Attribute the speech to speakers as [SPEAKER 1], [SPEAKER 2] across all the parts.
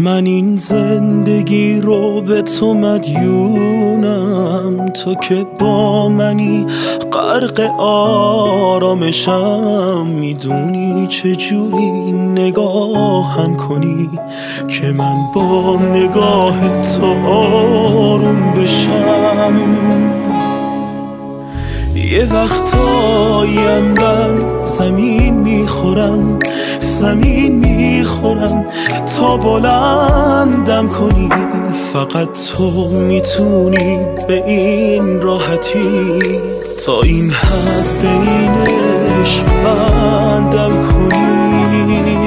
[SPEAKER 1] من این زندگی رو به تو مدیونم، تو که با منی غرق آرامشم. میدونی چجوری نگاهم کنی که من با نگاه تو آروم بشم. یه وقتاییم من زمین میخورم تا بلندم کنی. فقط تو میتونی به این راحتی تا این حد به این عشق بندم کنی.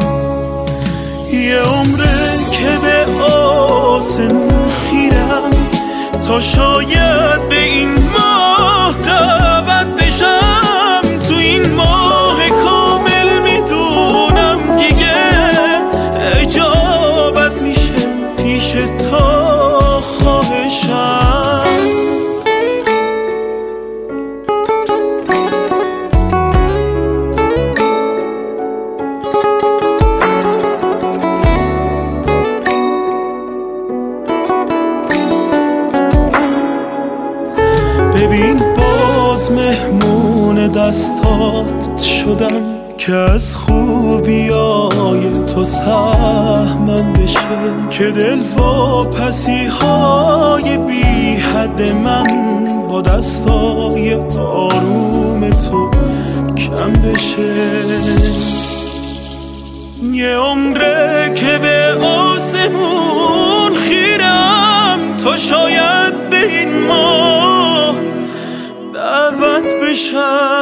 [SPEAKER 1] یه عمره که به آسمون خیرم تا شاید به این ماه دعوت بشم. تو این ماه کامل میدونم دیگه اجابت میشه پیش تا خواهشم. ببین باز مهمون دستات شدم که از خوبیای تو سهمم بشه، که دل واپسی های بی حد من با دستای آروم تو کم بشه. یه عمره که به آسمون خیرم تا شاید به این ماه دعوت بشم.